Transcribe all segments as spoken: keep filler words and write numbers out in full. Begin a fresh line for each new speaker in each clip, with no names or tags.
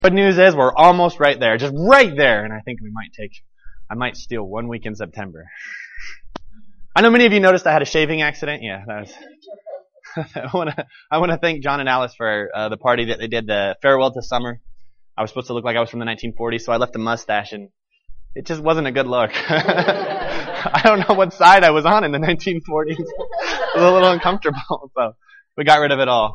Good news is we're almost right there, just right there, and I think we might take, I might steal one week in September. I know many of you noticed I had a shaving accident. Yeah, that was. I want to I want to thank John and Alice for uh, the party that they did, the farewell to summer. I was supposed to look like I was from the nineteen forties, so I left a mustache, and it just wasn't a good look. I don't know what side I was on in the nineteen forties. It was a little uncomfortable, so we got rid of it all.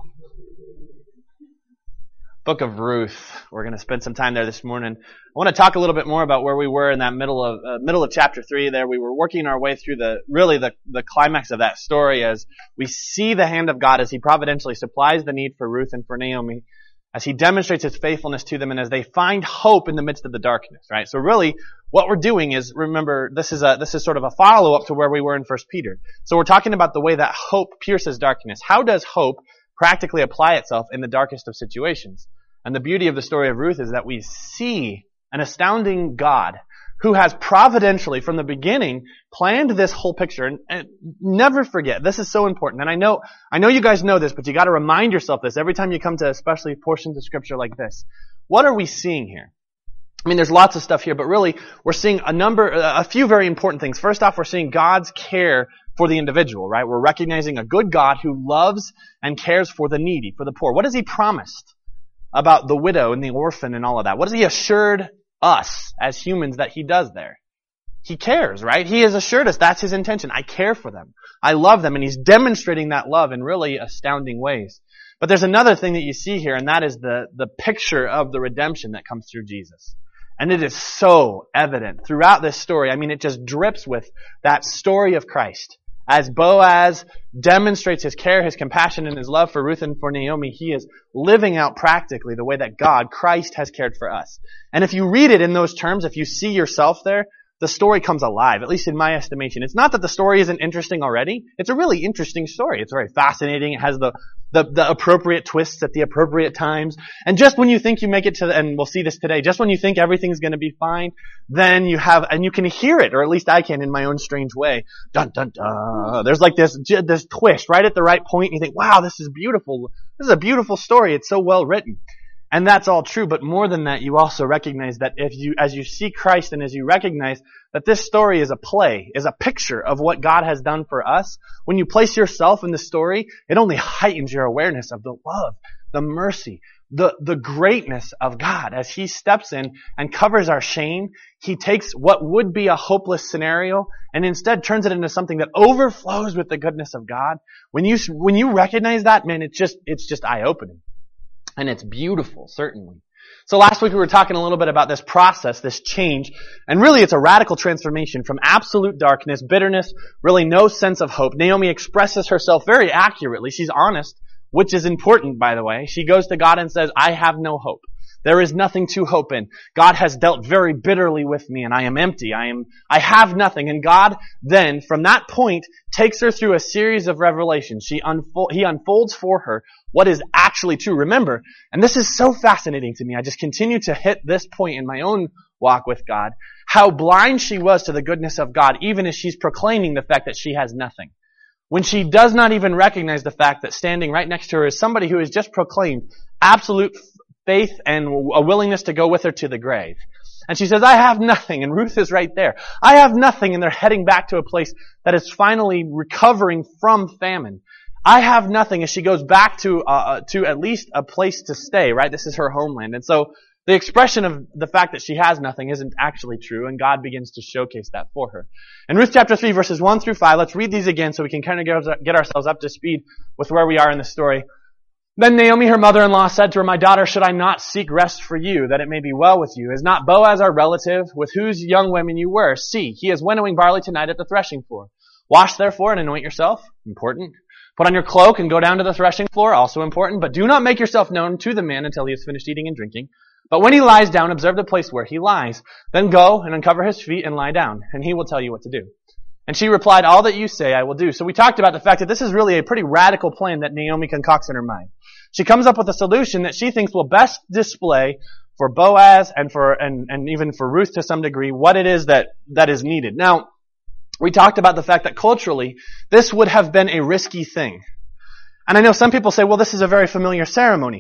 Book of Ruth. We're going to spend some time there this morning. I want to talk a little bit more about where we were in that middle of uh, middle of chapter three. There, we were working our way through the really the the climax of that story as we see the hand of God as He providentially supplies the need for Ruth and for Naomi, as He demonstrates His faithfulness to them, and as they find hope in the midst of the darkness. Right. So really, what we're doing is, remember, this is a this is sort of a follow up to where we were in First Peter. So we're talking about the way that hope pierces darkness. How does hope practically apply itself in the darkest of situations? And the beauty of the story of Ruth is that we see an astounding God who has providentially, from the beginning, planned this whole picture. And, and never forget, this is so important. And I know, I know you guys know this, but you got to remind yourself this every time you come to especially portions of Scripture like this. What are we seeing here? I mean, there's lots of stuff here, but really, we're seeing a number, a few very important things. First off, we're seeing God's care for the individual, right? We're recognizing a good God who loves and cares for the needy, for the poor. What has He promised about the widow and the orphan and all of that? What has He assured us as humans that He does there? He cares, right? He has assured us that's His intention. I care for them. I love them. And He's demonstrating that love in really astounding ways. But there's another thing that you see here, and that is the, the picture of the redemption that comes through Jesus. And it is so evident throughout this story. I mean, it just drips with that story of Christ. As Boaz demonstrates his care, his compassion, and his love for Ruth and for Naomi, he is living out practically the way that God, Christ, has cared for us. And if you read it in those terms, if you see yourself there, the story comes alive, at least in my estimation. It's not that the story isn't interesting already. It's a really interesting story. It's very fascinating. It has the, the, the appropriate twists at the appropriate times. And just when you think you make it to the, and we'll see this today, just when you think everything's going to be fine, then you have, and you can hear it, or at least I can in my own strange way. Dun, dun, dun. There's like this, this twist right at the right point, and you think, wow, this is beautiful. This is a beautiful story. It's so well written. And that's all true, but more than that, you also recognize that if you, as you see Christ and as you recognize that this story is a play, is a picture of what God has done for us, when you place yourself in the story, it only heightens your awareness of the love, the mercy, the, the greatness of God. As He steps in and covers our shame, He takes what would be a hopeless scenario and instead turns it into something that overflows with the goodness of God. When you, when you recognize that, man, it's just, it's just eye-opening. And it's beautiful, certainly. So last week we were talking a little bit about this process, this change, and really it's a radical transformation from absolute darkness, bitterness, really no sense of hope. Naomi expresses herself very accurately. She's honest, which is important, by the way. She goes to God and says, I have no hope. There is nothing to hope in. God has dealt very bitterly with me and I am empty. I am, I have nothing. And God then, from that point, takes her through a series of revelations. She unfold, He unfolds for her what is actually true. Remember, and this is so fascinating to me, I just continue to hit this point in my own walk with God, how blind she was to the goodness of God, even as she's proclaiming the fact that she has nothing. When she does not even recognize the fact that standing right next to her is somebody who has just proclaimed absolute faith and a willingness to go with her to the grave. And she says, I have nothing. And Ruth is right there. I have nothing. And they're heading back to a place that is finally recovering from famine. I have nothing. As she goes back to, uh, to at least a place to stay, right? This is her homeland. And so the expression of the fact that she has nothing isn't actually true. And God begins to showcase that for her. In Ruth chapter three, verses one through five, let's read these again so we can kind of get, get ourselves up to speed with where we are in the story. Then Naomi, her mother-in-law, said to her, my daughter, should I not seek rest for you, that it may be well with you? Is not Boaz our relative, with whose young women you were? See, he is winnowing barley tonight at the threshing floor. Wash therefore and anoint yourself. Important. Put on your cloak and go down to the threshing floor. Also important. But do not make yourself known to the man until he has finished eating and drinking. But when he lies down, observe the place where he lies. Then go and uncover his feet and lie down, and he will tell you what to do. And she replied, all that you say I will do. So we talked about the fact that this is really a pretty radical plan that Naomi concocts in her mind. She comes up with a solution that she thinks will best display for Boaz and for and, and even for Ruth to some degree what it is that, that is needed. Now, we talked about the fact that culturally, this would have been a risky thing. And I know some people say, well, this is a very familiar ceremony.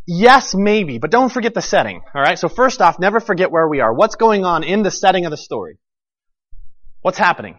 Yes, maybe, but don't forget the setting, alright? So first off, never forget where we are. What's going on in the setting of the story? What's happening?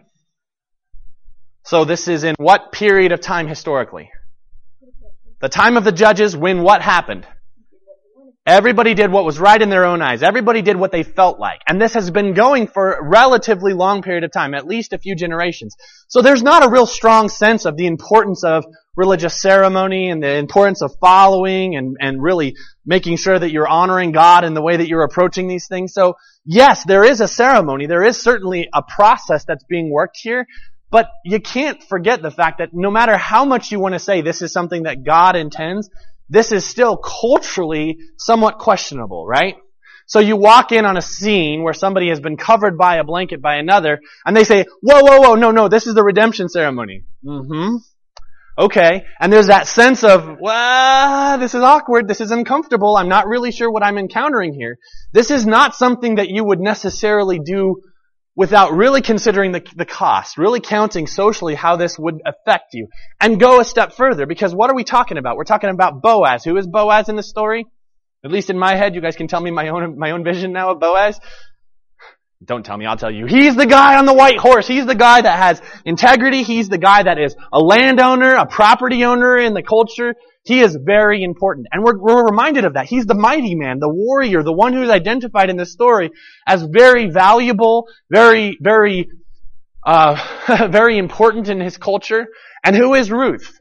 So this is in what period of time historically? The time of the judges, when what happened? Everybody did what was right in their own eyes. Everybody did what they felt like. And this has been going for a relatively long period of time, at least a few generations. So there's not a real strong sense of the importance of religious ceremony and the importance of following and, and really making sure that you're honoring God in the way that you're approaching these things. So yes, there is a ceremony. There is certainly a process that's being worked here. But you can't forget the fact that no matter how much you want to say this is something that God intends, this is still culturally somewhat questionable, right? So you walk in on a scene where somebody has been covered by a blanket by another, and they say, whoa, whoa, whoa, no, no, this is the redemption ceremony. Mm-hmm. Okay. And there's that sense of, well, this is awkward, this is uncomfortable, I'm not really sure what I'm encountering here. This is not something that you would necessarily do without really considering the, the cost, really counting socially how this would affect you. And go a step further, because what are we talking about? We're talking about Boaz. Who is Boaz in the story? At least in my head, you guys can tell me my own, my own vision now of Boaz. Don't tell me, I'll tell you. He's the guy on the white horse. He's the guy that has integrity. He's the guy that is a landowner, a property owner in the culture. He is very important. And we're, we're reminded of that. He's the mighty man, the warrior, the one who's identified in this story as very valuable, very, very, uh, very important in his culture. And who is Ruth?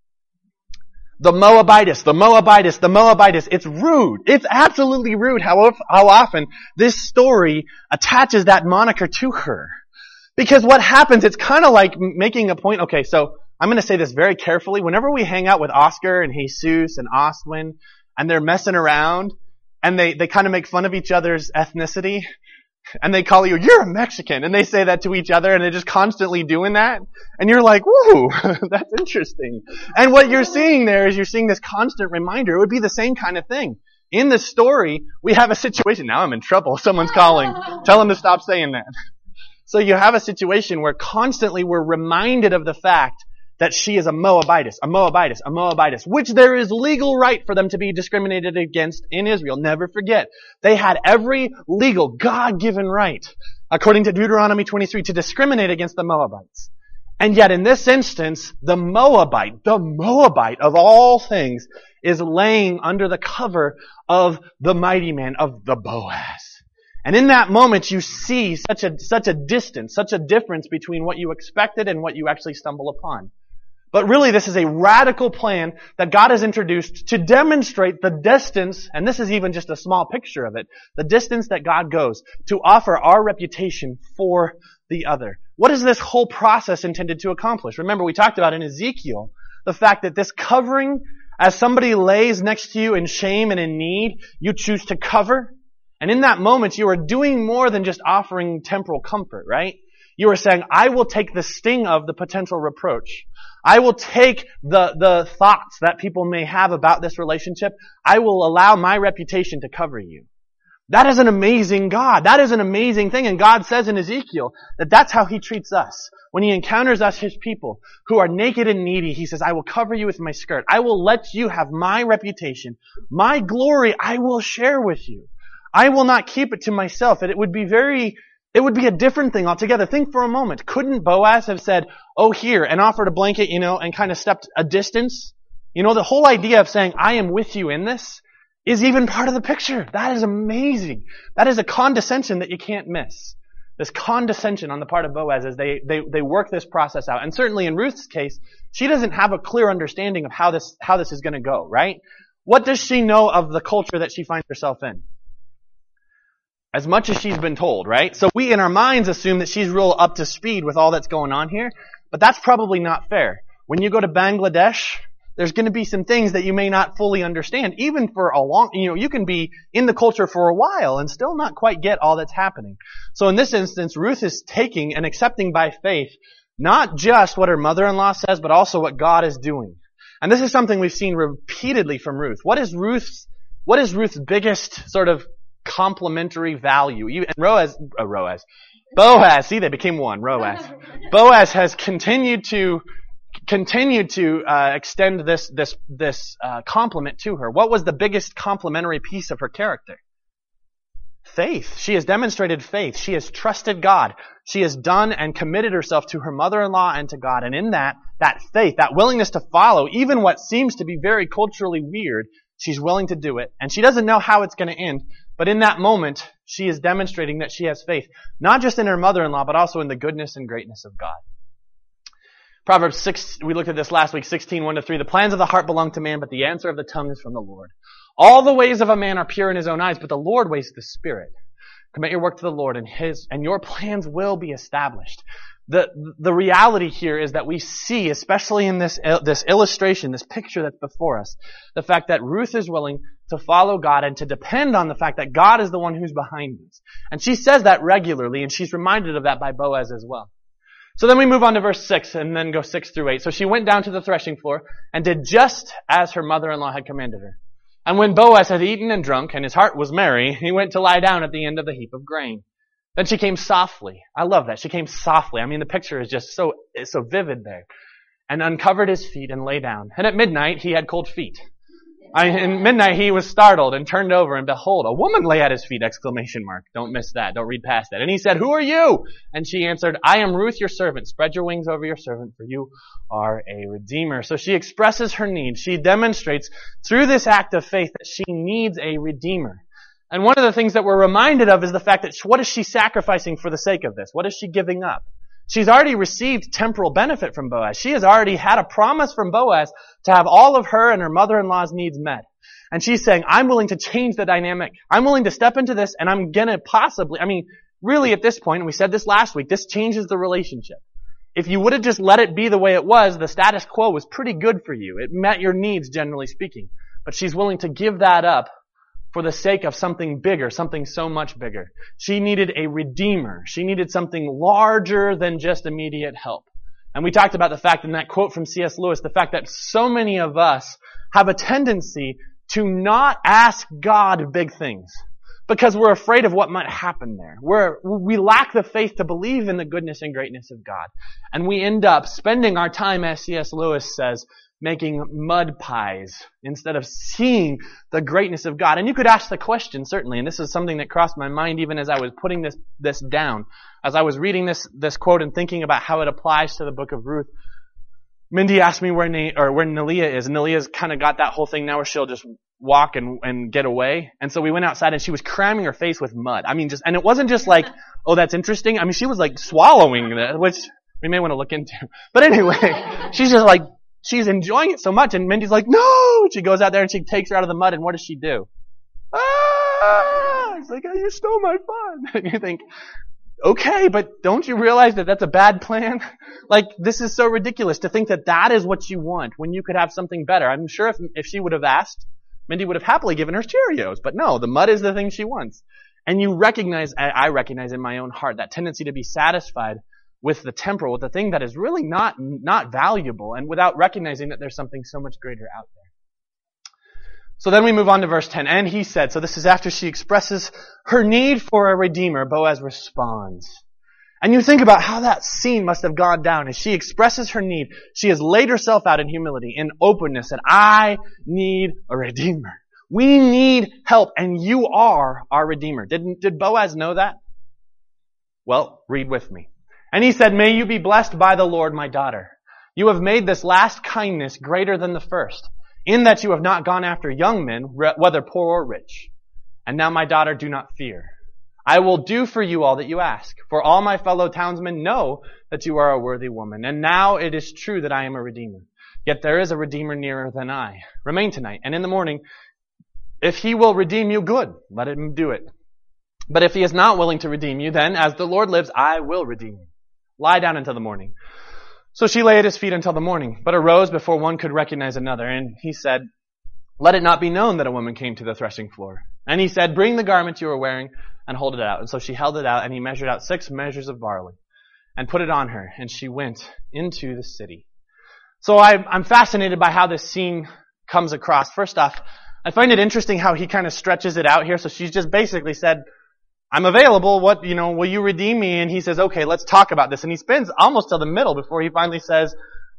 The Moabitess, the Moabitess, the Moabitess. It's rude. It's absolutely rude how, how often this story attaches that moniker to her. Because what happens, it's kind of like making a point. Okay, so I'm going to say this very carefully. Whenever we hang out with Oscar and Jesus and Oswin, and they're messing around, and they, they kind of make fun of each other's ethnicity, and they call you, you're a Mexican, and they say that to each other, and they're just constantly doing that, and you're like, woo, that's interesting. And what you're seeing there is you're seeing this constant reminder. It would be the same kind of thing. In the story, we have a situation. Now I'm in trouble. Someone's calling. Tell them to stop saying that. So you have a situation where constantly we're reminded of the fact that she is a Moabitess, a Moabitess, a Moabitess, which there is legal right for them to be discriminated against in Israel. Never forget. They had every legal, God-given right, according to Deuteronomy twenty-three, to discriminate against the Moabites. And yet in this instance, the Moabite, the Moabite of all things, is laying under the cover of the mighty man, of the Boaz. And in that moment, you see such a, such a distance, such a difference between what you expected and what you actually stumble upon. But really, this is a radical plan that God has introduced to demonstrate the distance, and this is even just a small picture of it, the distance that God goes to offer our reputation for the other. What is this whole process intended to accomplish? Remember, we talked about in Ezekiel the fact that this covering, as somebody lays next to you in shame and in need, you choose to cover. And in that moment, you are doing more than just offering temporal comfort, right? You are saying, I will take the sting of the potential reproach. I will take the, the thoughts that people may have about this relationship. I will allow my reputation to cover you. That is an amazing God. That is an amazing thing. And God says in Ezekiel that that's how He treats us. When He encounters us, His people, who are naked and needy, He says, I will cover you with my skirt. I will let you have my reputation. My glory I will share with you. I will not keep it to myself. And it would be very... It would be a different thing altogether. Think for a moment. Couldn't Boaz have said, oh, here, and offered a blanket, you know, and kind of stepped a distance? You know, the whole idea of saying, I am with you in this is even part of the picture. That is amazing. That is a condescension that you can't miss. This condescension on the part of Boaz as they, they, they work this process out. And certainly in Ruth's case, she doesn't have a clear understanding of how this, how this is going to go, right? What does she know of the culture that she finds herself in? As much as she's been told, right? So we in our minds assume that she's real up to speed with all that's going on here, but that's probably not fair. When you go to Bangladesh, there's going to be some things that you may not fully understand, even for a long, you know, you can be in the culture for a while and still not quite get all that's happening. So in this instance, Ruth is taking and accepting by faith not just what her mother-in-law says, but also what God is doing. And this is something we've seen repeatedly from Ruth. What is Ruth's, what is Ruth's biggest sort of complementary value? You, and Roaz, uh, Roaz, Boaz, see, they became one, Roaz. Boaz has continued to continued to uh, extend this this this uh, compliment to her. What was the biggest complimentary piece of her character? Faith. She has demonstrated faith. She has trusted God. She has done and committed herself to her mother-in-law and to God. And in that, that faith, that willingness to follow, even what seems to be very culturally weird, she's willing to do it. And she doesn't know how it's going to end. But in that moment, she is demonstrating that she has faith, not just in her mother-in-law, but also in the goodness and greatness of God. Proverbs six, we looked at this last week, sixteen, one to three. The plans of the heart belong to man, but the answer of the tongue is from the Lord. All the ways of a man are pure in his own eyes, but the Lord weighs the spirit. Commit your work to the Lord, and his and your plans will be established. The the reality here is that we see, especially in this this illustration, this picture that's before us, the fact that Ruth is willing to follow God and to depend on the fact that God is the one who's behind this. And she says that regularly, and she's reminded of that by Boaz as well. So then we move on to verse six and then go six through eight. So she went down to the threshing floor and did just as her mother-in-law had commanded her. And when Boaz had eaten and drunk, and his heart was merry, he went to lie down at the end of the heap of grain. Then she came softly. I love that. She came softly. I mean, the picture is just so, so vivid there. And uncovered his feet and lay down. And at midnight, he had cold feet. I, in midnight, he was startled and turned over, and behold, a woman lay at his feet, exclamation mark. Don't miss that. Don't read past that. And he said, who are you? And she answered, I am Ruth, your servant. Spread your wings over your servant, for you are a redeemer. So she expresses her need. She demonstrates through this act of faith that she needs a redeemer. And one of the things that we're reminded of is the fact that what is she sacrificing for the sake of this? What is she giving up? She's already received temporal benefit from Boaz. She has already had a promise from Boaz to have all of her and her mother-in-law's needs met. And she's saying, I'm willing to change the dynamic. I'm willing to step into this, and I'm gonna possibly, I mean, really at this point, and we said this last week, this changes the relationship. If you would have just let it be the way it was, the status quo was pretty good for you. It met your needs, generally speaking. But she's willing to give that up for the sake of something bigger, something so much bigger. She needed a redeemer. She needed something larger than just immediate help. And we talked about the fact in that quote from C S Lewis, the fact that so many of us have a tendency to not ask God big things because we're afraid of what might happen there. We're, we lack the faith to believe in the goodness and greatness of God. And we end up spending our time, as C S Lewis says, making mud pies instead of seeing the greatness of God. And you could ask the question, certainly, and this is something that crossed my mind even as I was putting this, this down. As I was reading this, this quote and thinking about how it applies to the book of Ruth, Mindy asked me where, Na- or where Nalia is. And Nalia's kind of got that whole thing now where she'll just walk and, and get away. And so we went outside and she was cramming her face with mud. I mean, just, and it wasn't just like, oh, that's interesting. I mean, she was like swallowing that, which we may want to look into. But anyway, she's just like, she's enjoying it so much, and Mindy's like, no! She goes out there and she takes her out of the mud, and what does she do? Ah! It's like, oh, you stole my fun. And you think, okay, but don't you realize that that's a bad plan? Like, this is so ridiculous to think that that is what you want when you could have something better. I'm sure if, if she would have asked, Mindy would have happily given her Cheerios, but no, the mud is the thing she wants. And you recognize, I recognize in my own heart, that tendency to be satisfied with the temporal, with the thing that is really not, not valuable, and without recognizing that there's something so much greater out there. So then we move on to verse ten. And he said, so this is after she expresses her need for a redeemer, Boaz responds. And you think about how that scene must have gone down. As she expresses her need, she has laid herself out in humility, in openness, and I need a redeemer. We need help, and you are our redeemer. Didn't, did Boaz know that? Well, read with me. And he said, may you be blessed by the Lord, my daughter. You have made this last kindness greater than the first, in that you have not gone after young men, whether poor or rich. And now, my daughter, do not fear. I will do for you all that you ask. For all my fellow townsmen know that you are a worthy woman. And now it is true that I am a redeemer. Yet there is a redeemer nearer than I. Remain tonight, and in the morning, if he will redeem you, good. Let him do it. But if he is not willing to redeem you, then, as the Lord lives, I will redeem you. Lie down until the morning. So she lay at his feet until the morning, but arose before one could recognize another. And he said, let it not be known that a woman came to the threshing floor. And he said, bring the garment you are wearing and hold it out. And so she held it out, and he measured out six measures of barley and put it on her. And she went into the city. So I, I'm fascinated by how this scene comes across. First off, I find it interesting how he kind of stretches it out here. So she's just basically said, I'm available. What, you know, will you redeem me? And he says, okay, let's talk about this. And he spends almost till the middle before he finally says,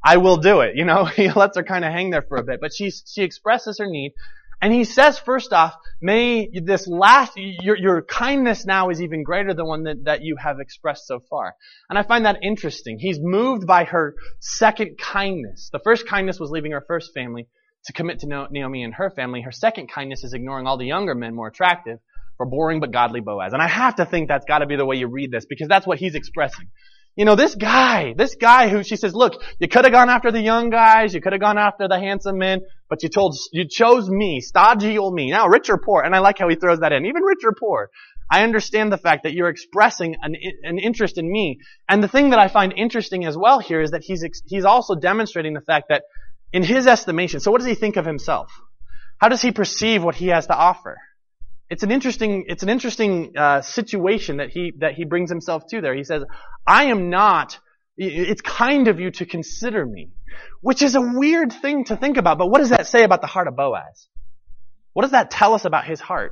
I will do it. You know, he lets her kind of hang there for a bit, but she, she expresses her need. And he says, first off, may this last, your, your kindness now is even greater than one that, that you have expressed so far. And I find that interesting. He's moved by her second kindness. The first kindness was leaving her first family to commit to Naomi and her family. Her second kindness is ignoring all the younger men, more attractive, for boring but godly Boaz. And I have to think that's got to be the way you read this, because that's what he's expressing. You know, this guy, this guy who she says, look, you could have gone after the young guys, you could have gone after the handsome men, but you told, you chose me, stodgy old me. Now, rich or poor, and I like how he throws that in, even rich or poor. I understand the fact that you're expressing an, an interest in me. And the thing that I find interesting as well here is that he's, he's also demonstrating the fact that in his estimation, so what does he think of himself? How does he perceive what he has to offer? It's an interesting, it's an interesting uh, situation that he that he brings himself to there. He says, "I am not. It's kind of you to consider me," which is a weird thing to think about. But what does that say about the heart of Boaz? What does that tell us about his heart?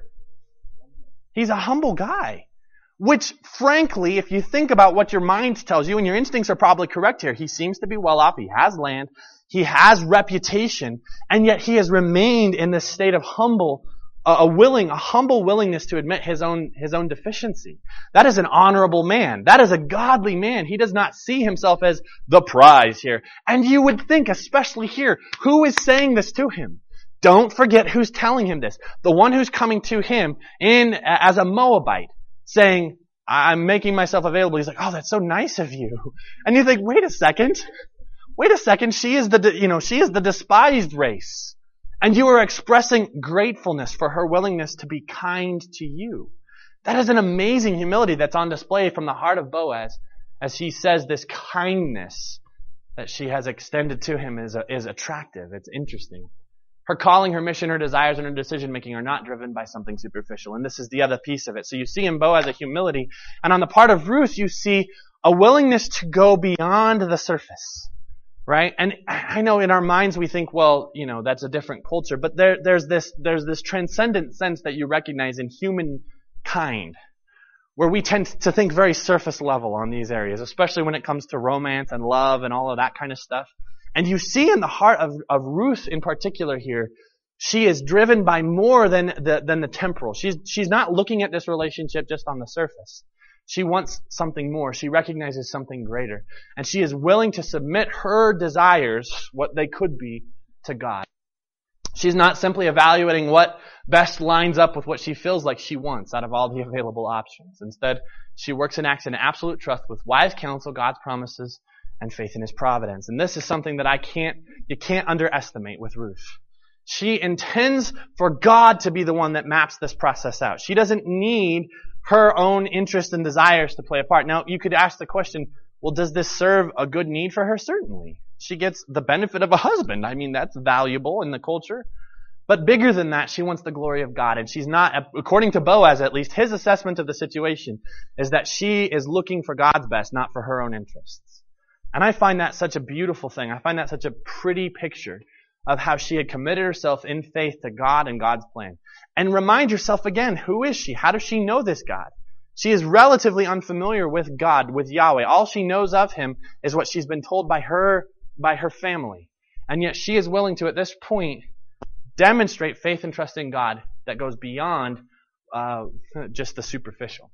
He's a humble guy. Which, frankly, if you think about what your mind tells you, and your instincts are probably correct here, he seems to be well off. He has land. He has reputation, and yet he has remained in this state of humble. A willing, a humble willingness to admit his own, his own deficiency. That is an honorable man. That is a godly man. He does not see himself as the prize here. And you would think, especially here, who is saying this to him? Don't forget who's telling him this. The one who's coming to him in, as a Moabite, saying, I'm making myself available. He's like, oh, that's so nice of you. And you think, wait a second. Wait a second. She is the, you know, she is the despised race. And you are expressing gratefulness for her willingness to be kind to you. That is an amazing humility that's on display from the heart of Boaz as he says this kindness that she has extended to him is, is attractive. It's interesting. Her calling, her mission, her desires, and her decision-making are not driven by something superficial. And this is the other piece of it. So you see in Boaz a humility. And on the part of Ruth, you see a willingness to go beyond the surface. Right? And I know in our minds we think, well, you know, that's a different culture, but there, there's this, there's this transcendent sense that you recognize in humankind, where we tend to think very surface level on these areas, especially when it comes to romance and love and all of that kind of stuff. And you see in the heart of, of Ruth in particular here, she is driven by more than the, than the temporal. She's, she's not looking at this relationship just on the surface. She wants something more. She recognizes something greater. And she is willing to submit her desires, what they could be, to God. She's not simply evaluating what best lines up with what she feels like she wants out of all the available options. Instead, she works and acts in absolute trust with wise counsel, God's promises, and faith in His providence. And this is something that I can't, you can't underestimate with Ruth. She intends for God to be the one that maps this process out. She doesn't need her own interests and desires to play a part. Now, you could ask the question, well, does this serve a good need for her? Certainly. She gets the benefit of a husband. I mean, that's valuable in the culture. But bigger than that, she wants the glory of God. And she's not, according to Boaz at least, his assessment of the situation is that she is looking for God's best, not for her own interests. And I find that such a beautiful thing. I find that such a pretty picture of how she had committed herself in faith to God and God's plan. And remind yourself again, who is she? How does she know this God? She is relatively unfamiliar with God, with Yahweh. All she knows of Him is what she's been told by her, by her family. And yet she is willing to, at this point, demonstrate faith and trust in God that goes beyond uh, just the superficial.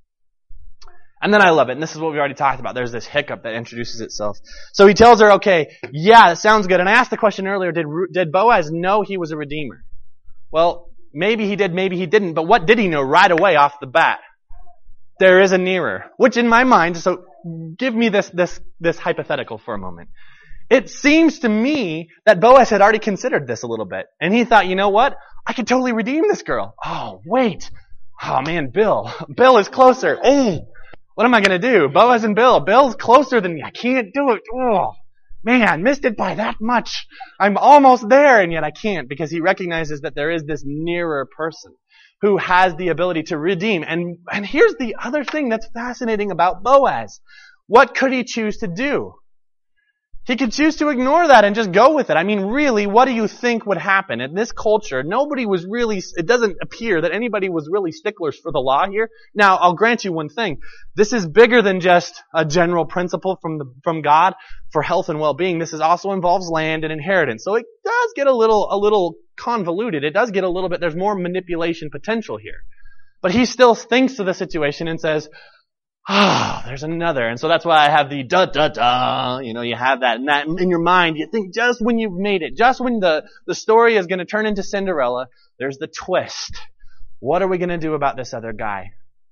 And then I love it. And this is what we already talked about. There's this hiccup that introduces itself. So he tells her, okay, yeah, that sounds good. And I asked the question earlier, did, did Boaz know he was a redeemer? Well, maybe he did, maybe he didn't. But what did he know right away off the bat? There is a nearer. Which in my mind, so give me this, this, this hypothetical for a moment. It seems to me that Boaz had already considered this a little bit. And he thought, you know what? I could totally redeem this girl. Oh, wait. Oh man, Bill. Bill is closer. Oh. What am I going to do? Boaz and Bill. Bill's closer than me. I can't do it. Oh, man, missed it by that much. I'm almost there, and yet I can't, because he recognizes that there is this nearer person who has the ability to redeem. And, and here's the other thing that's fascinating about Boaz. What could he choose to do? He could choose to ignore that and just go with it. I mean, really, what do you think would happen? In this culture, nobody was really, it doesn't appear that anybody was really sticklers for the law here. Now, I'll grant you one thing. This is bigger than just a general principle from the, from God for health and well-being. This is also involves land and inheritance. So it does get a little, a little convoluted. It does get a little bit, there's more manipulation potential here. But he still thinks of the situation and says, ah, oh, there's another. And so that's why I have the da da da. You know, you have that, and that in your mind. You think just when you've made it, just when the, the story is going to turn into Cinderella, there's the twist. What are we going to do about this other guy?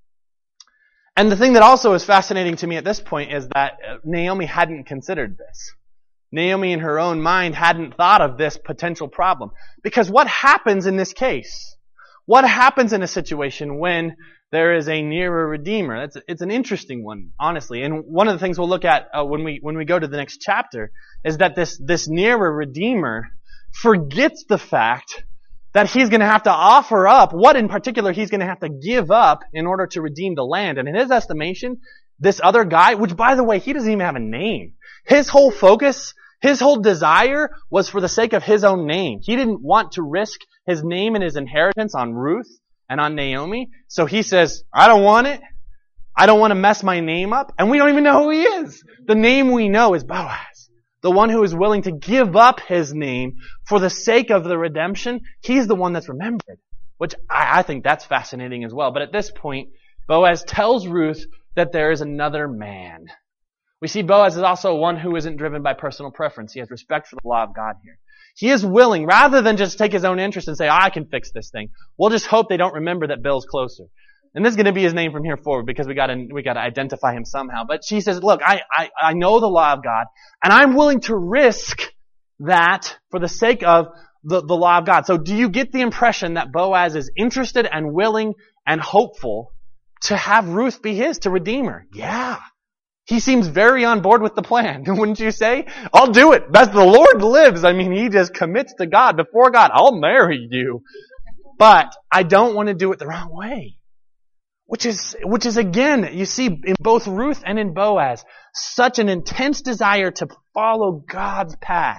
And the thing that also is fascinating to me at this point is that Naomi hadn't considered this. Naomi in her own mind hadn't thought of this potential problem. Because what happens in this case? What happens in a situation when there is a nearer redeemer? It's, it's an interesting one, honestly. And one of the things we'll look at uh, when we when we go to the next chapter is that this this nearer redeemer forgets the fact that he's going to have to offer up what in particular he's going to have to give up in order to redeem the land. And in his estimation, this other guy, which by the way, he doesn't even have a name. His whole focus, his whole desire was for the sake of his own name. He didn't want to risk his name and his inheritance on Ruth and on Naomi. So he says, I don't want it. I don't want to mess my name up. And we don't even know who he is. The name we know is Boaz. The one who is willing to give up his name for the sake of the redemption. He's the one that's remembered. Which I, I think that's fascinating as well. But at this point, Boaz tells Ruth that there is another man. We see Boaz is also one who isn't driven by personal preference. He has respect for the law of God here. He is willing, rather than just take his own interest and say, oh, I can fix this thing. We'll just hope they don't remember that Bill's closer. And this is going to be his name from here forward because we got to we got to identify him somehow. But she says, look, I, I I know the law of God, and I'm willing to risk that for the sake of the, the law of God. So do you get the impression that Boaz is interested and willing and hopeful to have Ruth be his, to redeem her? Yeah. He seems very on board with the plan, wouldn't you say? I'll do it. As the Lord lives. I mean, he just commits to God. Before God, I'll marry you. But I don't want to do it the wrong way. Which is, which is again, you see in both Ruth and in Boaz, such an intense desire to follow God's path.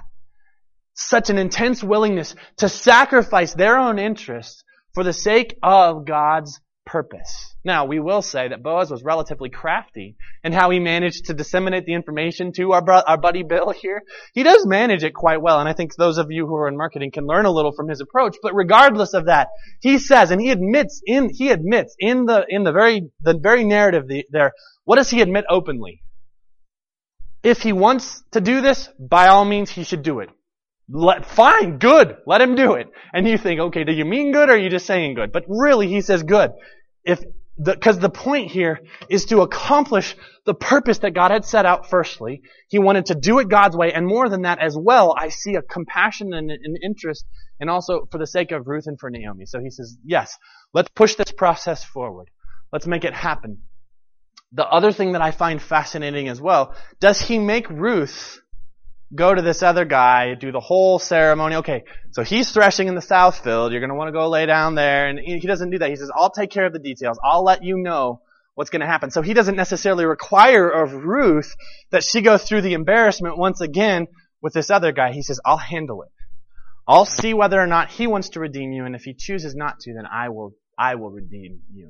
Such an intense willingness to sacrifice their own interests for the sake of God's purpose. Now, we will say that Boaz was relatively crafty in how he managed to disseminate the information to our, bro- our buddy Bill here. He does manage it quite well, and I think those of you who are in marketing can learn a little from his approach. But regardless of that, he says, and he admits in he admits in the in the very the very narrative the, there, what does he admit openly? If he wants to do this, by all means, he should do it. Let, fine, good, let him do it. And you think, okay, do you mean good or are you just saying good? But really, he says good. If Because the, the point here is to accomplish the purpose that God had set out firstly. He wanted to do it God's way, and more than that as well, I see a compassion and an interest, and also for the sake of Ruth and for Naomi. So he says, yes, let's push this process forward. Let's make it happen. The other thing that I find fascinating as well, does he make Ruth go to this other guy, do the whole ceremony? Okay, so he's threshing in the south field. You're going to want to go lay down there. And he doesn't do that. He says, I'll take care of the details. I'll let you know what's going to happen. So he doesn't necessarily require of Ruth that she go through the embarrassment once again with this other guy. He says, I'll handle it. I'll see whether or not he wants to redeem you. And if he chooses not to, then I will, I will redeem you.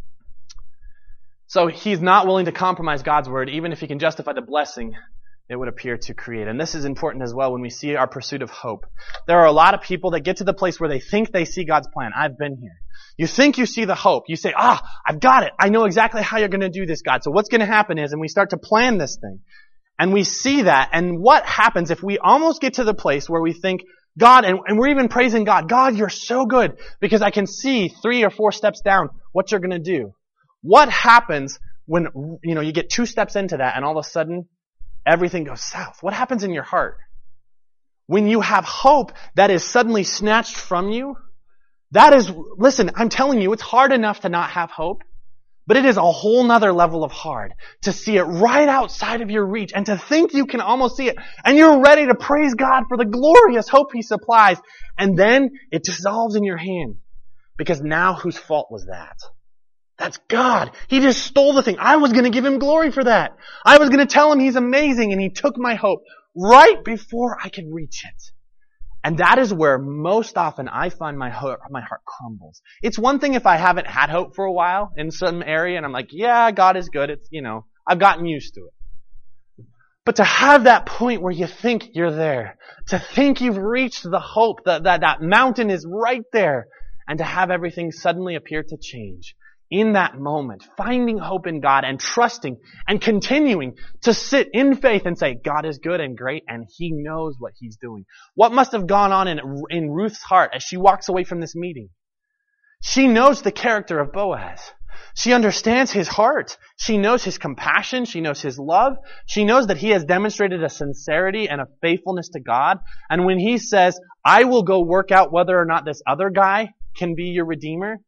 So he's not willing to compromise God's word, even if he can justify the blessing it would appear to create. And this is important as well when we see our pursuit of hope. There are a lot of people that get to the place where they think they see God's plan. I've been here. You think you see the hope. You say, ah, I've got it. I know exactly how you're going to do this, God. So what's going to happen is, and we start to plan this thing. And we see that. And what happens if we almost get to the place where we think, God, and, and we're even praising God, God, you're so good because I can see three or four steps down what you're going to do. What happens when, you know, you get two steps into that and all of a sudden everything goes south? What happens in your heart? When you have hope that is suddenly snatched from you, that is, listen, I'm telling you, it's hard enough to not have hope, but it is a whole nother level of hard to see it right outside of your reach and to think you can almost see it and you're ready to praise God for the glorious hope He supplies, and then it dissolves in your hand because now whose fault was that? That's God. He just stole the thing. I was going to give Him glory for that. I was going to tell Him He's amazing and He took my hope right before I could reach it. And that is where most often I find my heart, my heart crumbles. It's one thing if I haven't had hope for a while in some area and I'm like, yeah, God is good. It's, you know, I've gotten used to it. But to have that point where you think you're there, to think you've reached the hope, that, that, that mountain is right there, and to have everything suddenly appear to change. In that moment, finding hope in God and trusting and continuing to sit in faith and say, God is good and great and He knows what He's doing. What must have gone on in, in Ruth's heart as she walks away from this meeting? She knows the character of Boaz. She understands his heart. She knows his compassion. She knows his love. She knows that he has demonstrated a sincerity and a faithfulness to God. And when he says, I will go work out whether or not this other guy can be your redeemer,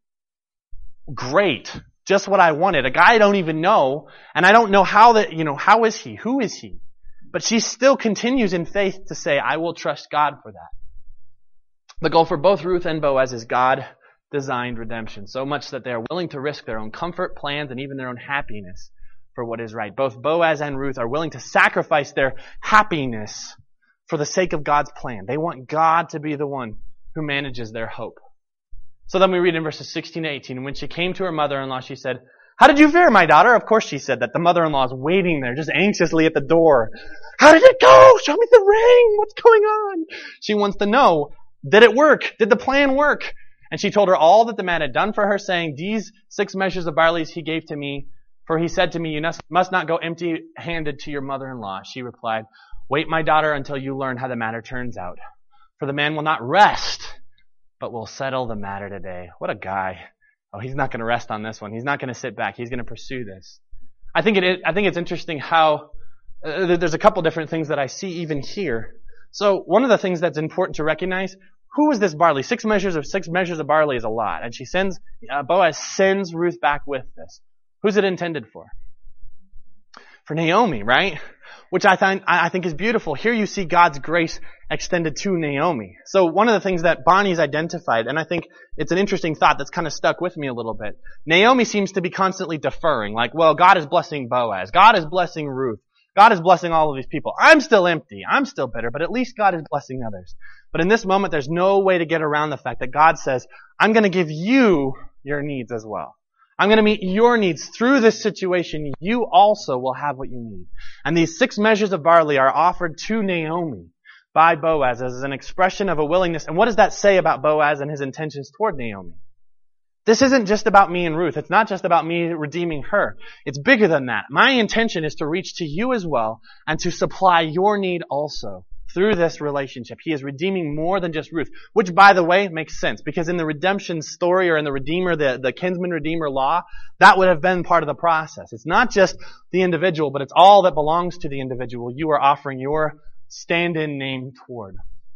great. Just what I wanted. A guy I don't even know, and I don't know how that, you know, how is he? Who is he? But she still continues in faith to say, I will trust God for that. The goal for both Ruth and Boaz is God designed redemption, so much that they are willing to risk their own comfort, plans, and even their own happiness for what is right. Both Boaz and Ruth are willing to sacrifice their happiness for the sake of God's plan. They want God to be the one who manages their hope. So then we read in verses sixteen to eighteen, and when she came to her mother-in-law, she said, how did you fare, my daughter? Of course she said that. The mother-in-law is waiting there, just anxiously at the door. How did it go? Show me the ring. What's going on? She wants to know, did it work? Did the plan work? And she told her all that the man had done for her, saying, these six measures of barley he gave to me, for he said to me, you must not go empty-handed to your mother-in-law. She replied, wait, my daughter, until you learn how the matter turns out. For the man will not rest, but will settle the matter today. What a guy. Oh, he's not going to rest on this one. He's not going to sit back. He's going to pursue this. I think it. I think it's interesting how uh, there's a couple different things that I see even here. So one of the things that's important to recognize, who is this barley? Six measures of six measures of barley is a lot. And she sends, uh, Boaz sends Ruth back with this. Who's it intended for? For Naomi, right? Which I find, I think is beautiful. Here you see God's grace extended to Naomi. So one of the things that Bonnie's identified, and I think it's an interesting thought that's kind of stuck with me a little bit. Naomi seems to be constantly deferring, like, well, God is blessing Boaz. God is blessing Ruth. God is blessing all of these people. I'm still empty. I'm still bitter, but at least God is blessing others. But in this moment, there's no way to get around the fact that God says, I'm going to give you your needs as well. I'm going to meet your needs through this situation. You also will have what you need. And these six measures of barley are offered to Naomi by Boaz as an expression of a willingness. And what does that say about Boaz and his intentions toward Naomi? This isn't just about me and Ruth. It's not just about me redeeming her. It's bigger than that. My intention is to reach to you as well and to supply your need also through this relationship. He is redeeming more than just Ruth, which, by the way, makes sense because in the redemption story or in the Redeemer, the, the kinsman redeemer law, that would have been part of the process. It's not just the individual, but it's all that belongs to the individual you are offering your stand-in name toward.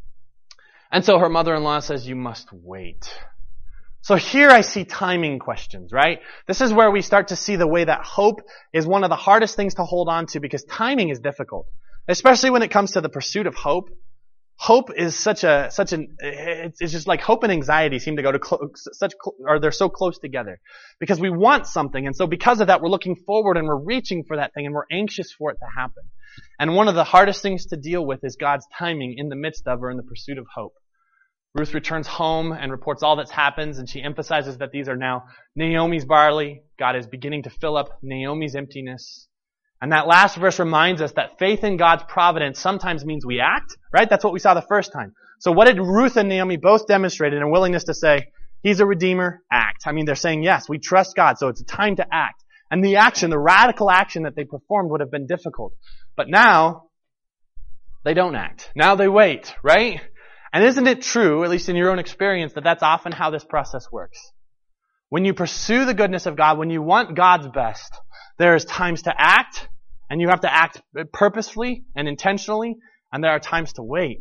And so her mother-in-law says, you must wait. So here I see timing questions, right? This is where we start to see the way that hope is one of the hardest things to hold on to because timing is difficult. Especially when it comes to the pursuit of hope. Hope is such a, such an, it's, it's just like hope and anxiety seem to go to close, such, or they're so close together. Because we want something, and so because of that we're looking forward and we're reaching for that thing and we're anxious for it to happen. And one of the hardest things to deal with is God's timing in the midst of or in the pursuit of hope. Ruth returns home and reports all that's happened, and she emphasizes that these are now Naomi's barley. God is beginning to fill up Naomi's emptiness. And that last verse reminds us that faith in God's providence sometimes means we act, right? That's what we saw the first time. So what did Ruth and Naomi both demonstrate in a willingness to say, He's a redeemer, act. I mean, they're saying, yes, we trust God, so it's a time to act. And the action, the radical action that they performed would have been difficult. But now, they don't act. Now they wait, right? And isn't it true, at least in your own experience, that that's often how this process works? When you pursue the goodness of God, when you want God's best, there's times to act, and you have to act purposefully and intentionally, and there are times to wait.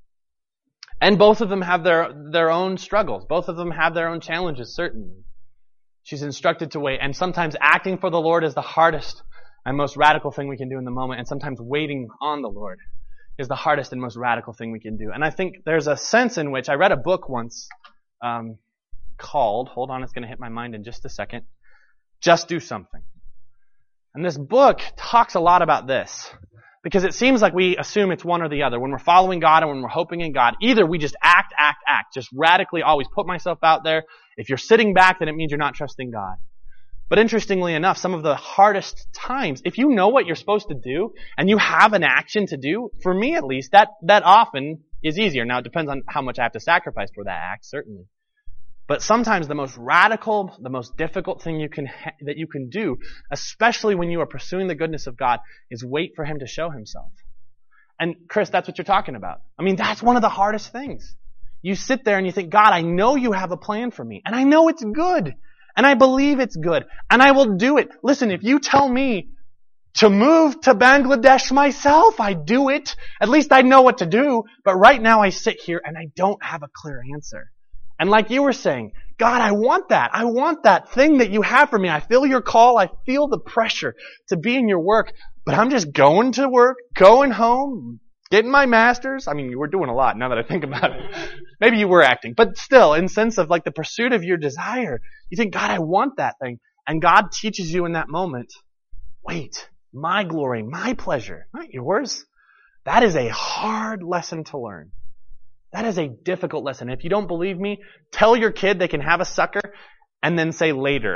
And both of them have their, their own struggles. Both of them have their own challenges, certainly. She's instructed to wait, and sometimes acting for the Lord is the hardest and most radical thing we can do in the moment, and sometimes waiting on the Lord is the hardest and most radical thing we can do. And I think there's a sense in which, I read a book once um, called, hold on, it's going to hit my mind in just a second, Just Do Something. And this book talks a lot about this. Because it seems like we assume it's one or the other. When we're following God and when we're hoping in God, either we just act, act, act, just radically always put myself out there. If you're sitting back, then it means you're not trusting God. But interestingly enough, some of the hardest times, if you know what you're supposed to do and you have an action to do, for me at least, that, that often is easier. Now it depends on how much I have to sacrifice for that act, certainly. But sometimes the most radical, the most difficult thing you can ha- that you can do, especially when you are pursuing the goodness of God, is wait for Him to show Himself. And Chris, that's what you're talking about. I mean, that's one of the hardest things. You sit there and you think, God, I know you have a plan for me, and I know it's good, and I believe it's good, and I will do it. Listen, if you tell me to move to Bangladesh myself, I'd do it. At least I know what to do. But right now I sit here and I don't have a clear answer. And like you were saying, God, I want that. I want that thing that you have for me. I feel your call. I feel the pressure to be in your work. But I'm just going to work, going home, getting my master's. I mean, you were doing a lot now that I think about it. Maybe you were acting. But still, in sense of like the pursuit of your desire, you think, God, I want that thing. And God teaches you in that moment, wait, my glory, my pleasure, not yours. That is a hard lesson to learn. That is a difficult lesson. If you don't believe me, tell your kid they can have a sucker and then say later.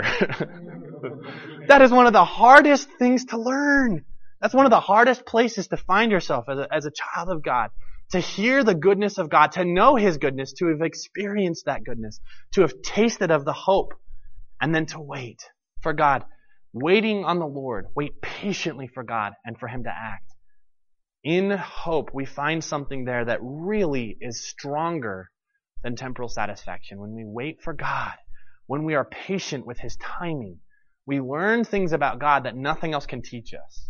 That is one of the hardest things to learn. That's one of the hardest places to find yourself as a, as a child of God. To hear the goodness of God, to know His goodness, to have experienced that goodness, to have tasted of the hope, and then to wait for God. Waiting on the Lord. Wait patiently for God and for Him to act. In hope, we find something there that really is stronger than temporal satisfaction. When we wait for God, when we are patient with His timing, we learn things about God that nothing else can teach us.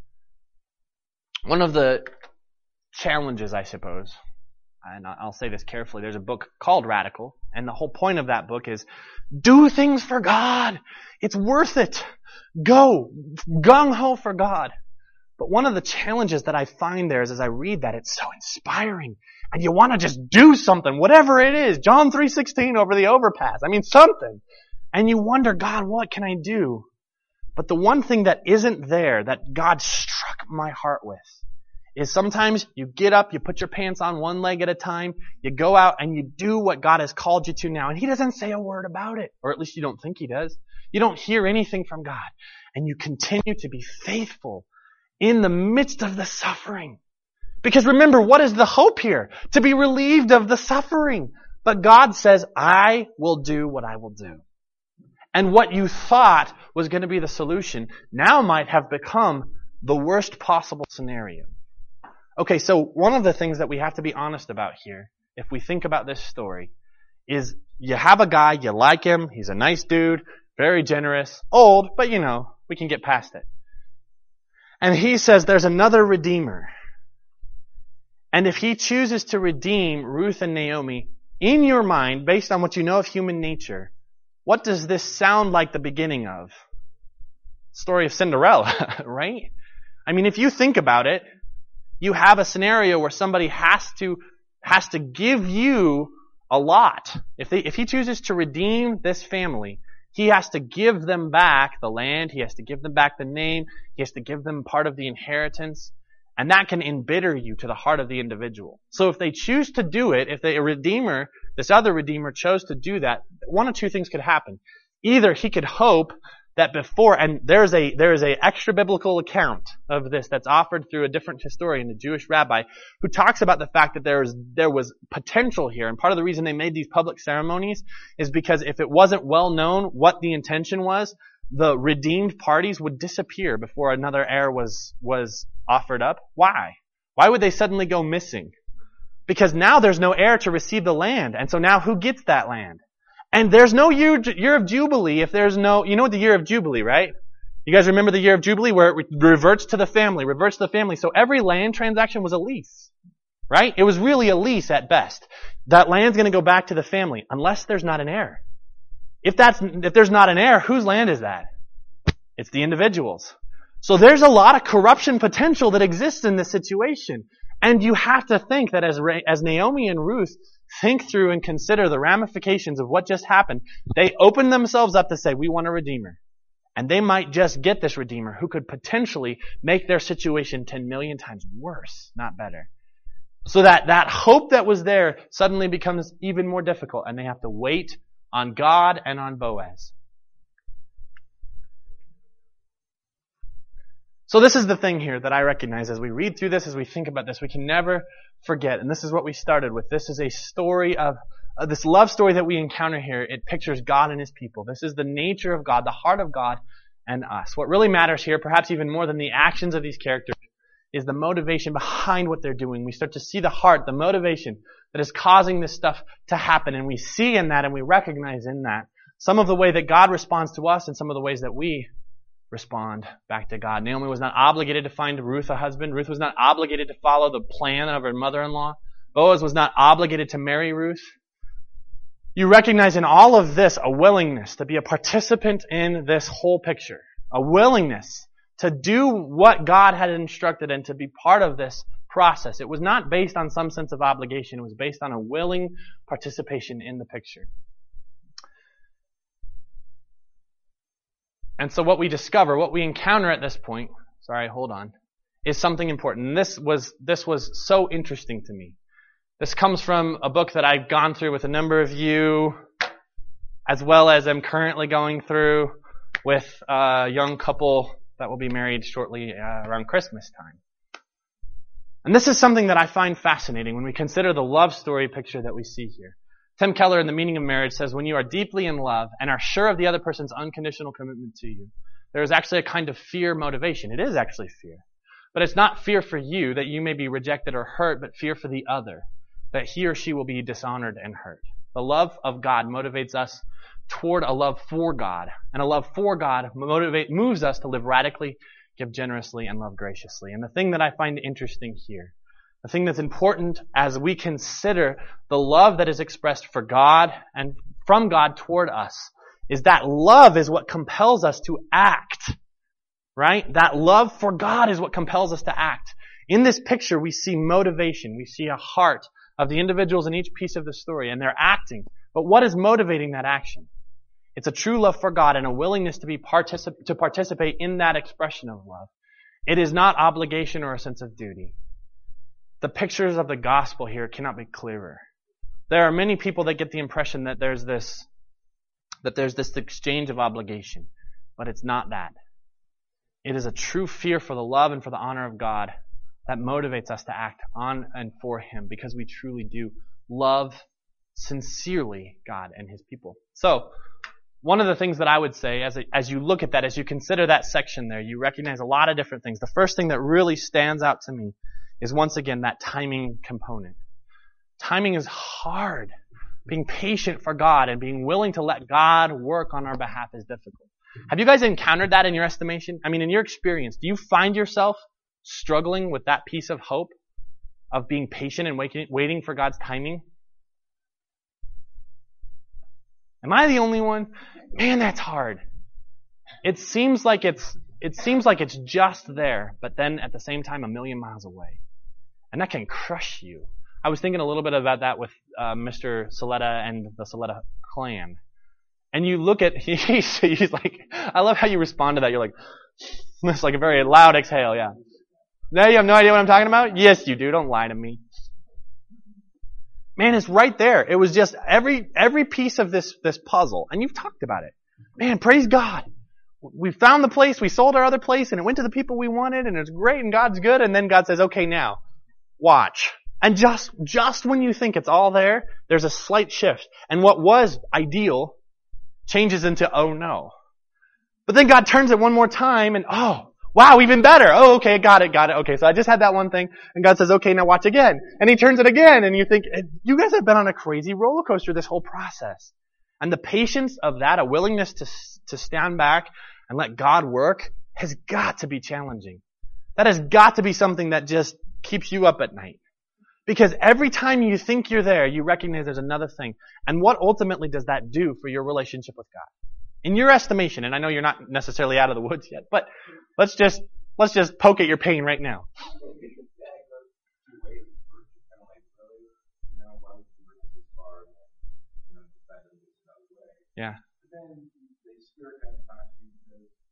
One of the challenges, I suppose, and I'll say this carefully, there's a book called Radical, and the whole point of that book is do things for God. It's worth it. Go. Gung-ho for God. But one of the challenges that I find there is as I read that, it's so inspiring. And you want to just do something, whatever it is. John three sixteen over the overpass. I mean, something. And you wonder, God, what can I do? But the one thing that isn't there, that God struck my heart with, is sometimes you get up, you put your pants on one leg at a time, you go out and you do what God has called you to now. And He doesn't say a word about it. Or at least you don't think He does. You don't hear anything from God. And you continue to be faithful in the midst of the suffering. Because remember, what is the hope here? To be relieved of the suffering. But God says, I will do what I will do. And what you thought was going to be the solution now might have become the worst possible scenario. Okay, so one of the things that we have to be honest about here, if we think about this story, is you have a guy, you like him, he's a nice dude, very generous, old, but you know, we can get past it. And he says there's another redeemer. And if he chooses to redeem Ruth and Naomi, in your mind, based on what you know of human nature, what does this sound like the beginning of? Story of Cinderella, right? I mean, if you think about it, you have a scenario where somebody has to has to give you a lot. If they if he chooses to redeem this family, he has to give them back the land, he has to give them back the name, he has to give them part of the inheritance, and that can embitter you to the heart of the individual. So if they choose to do it, if the redeemer, this other redeemer chose to do that, one of two things could happen. Either he could hope that before, and there's a there is a extra biblical account of this that's offered through a different historian, a Jewish rabbi, who talks about the fact that there was there was potential here, and part of the reason they made these public ceremonies is because if it wasn't well known what the intention was, the redeemed parties would disappear before another heir was was offered up. Why? Why would they suddenly go missing? Because now there's no heir to receive the land, and so now who gets that land? And there's no year, year of Jubilee if there's no, you know what the year of Jubilee, right? You guys remember the year of Jubilee where it reverts to the family, reverts to the family. So every land transaction was a lease, right? It was really a lease at best. That land's going to go back to the family unless there's not an heir. If that's, if there's not an heir, whose land is that? It's the individual's. So there's a lot of corruption potential that exists in this situation. And you have to think that as, as Naomi and Ruth think through and consider the ramifications of what just happened, they open themselves up to say, we want a redeemer. And they might just get this Redeemer who could potentially make their situation ten million times worse, not better. So that that hope that was there suddenly becomes even more difficult, and they have to wait on God and on Boaz. So this is the thing here that I recognize as we read through this, as we think about this. We can never forget, and this is what we started with. This is a story of, uh, this love story that we encounter here. It pictures God and His people. This is the nature of God, the heart of God and us. What really matters here, perhaps even more than the actions of these characters, is the motivation behind what they're doing. We start to see the heart, the motivation that is causing this stuff to happen, and we see in that and we recognize in that some of the way that God responds to us and some of the ways that we respond back to God. Naomi was not obligated to find Ruth a husband. Ruth was not obligated to follow the plan of her mother-in-law. Boaz was not obligated to marry Ruth. You recognize in all of this a willingness to be a participant in this whole picture. A willingness to do what God had instructed and to be part of this process. It was not based on some sense of obligation. It was based on a willing participation in the picture. And so what we discover, what we encounter at this point, sorry, hold on, is something important. And this was, this was so interesting to me. This comes from a book that I've gone through with a number of you, as well as I'm currently going through with a young couple that will be married shortly uh, around Christmas time. And this is something that I find fascinating when we consider the love story picture that we see here. Tim Keller in The Meaning of Marriage says, when you are deeply in love and are sure of the other person's unconditional commitment to you, there is actually a kind of fear motivation. It is actually fear. But it's not fear for you that you may be rejected or hurt, but fear for the other, that he or she will be dishonored and hurt. The love of God motivates us toward a love for God. And a love for God motivate, moves us to live radically, give generously, and love graciously. And the thing that I find interesting here, the thing that's important as we consider the love that is expressed for God and from God toward us, is that love is what compels us to act. Right? That love for God is what compels us to act. In this picture, we see motivation. We see a heart of the individuals in each piece of the story, and they're acting. But what is motivating that action? It's a true love for God and a willingness to be particip- to participate in that expression of love. It is not obligation or a sense of duty. The pictures of the gospel here cannot be clearer. There are many people that get the impression that there's this, that there's this exchange of obligation, but it's not that. It is a true fear for the love and for the honor of God that motivates us to act on and for Him, because we truly do love sincerely God and His people. So, one of the things that I would say as, as you look at that, as you consider that section there, you recognize a lot of different things. The first thing that really stands out to me is once again that timing component. Timing is hard. Being patient for God and being willing to let God work on our behalf is difficult. Have you guys encountered that in your estimation? I mean, in your experience, do you find yourself struggling with that piece of hope of being patient and waiting, waiting for God's timing? Am I the only one? Man, that's hard. It seems like it's it seems like it's just there, but then at the same time a million miles away. And that can crush you. I was thinking a little bit about that with uh, Mister Saletta and the Saletta clan. And you look at, he's, he's like, I love how you respond to that. You're like, it's like a very loud exhale, yeah. Now you have no idea what I'm talking about? Yes, you do. Don't lie to me. Man, it's right there. It was just every every piece of this, this puzzle. And you've talked about it. Man, praise God. We found the place, we sold our other place, and it went to the people we wanted, and it's great, and God's good. And then God says, okay, now, watch. And just, just when you think it's all there, there's a slight shift. And what was ideal changes into, oh no. But then God turns it one more time, and oh, wow, even better. Oh, okay, got it, got it. Okay, so I just had that one thing, and God says, okay, now watch again. And He turns it again, and you think, you guys have been on a crazy roller coaster this whole process. And the patience of that, a willingness to, to stand back and let God work, has got to be challenging. That has got to be something that just keeps you up at night. Because every time you think you're there, you recognize there's another thing. And what ultimately does that do for your relationship with God? In your estimation, and I know you're not necessarily out of the woods yet, but let's just, let's just poke at your pain right now. Yeah.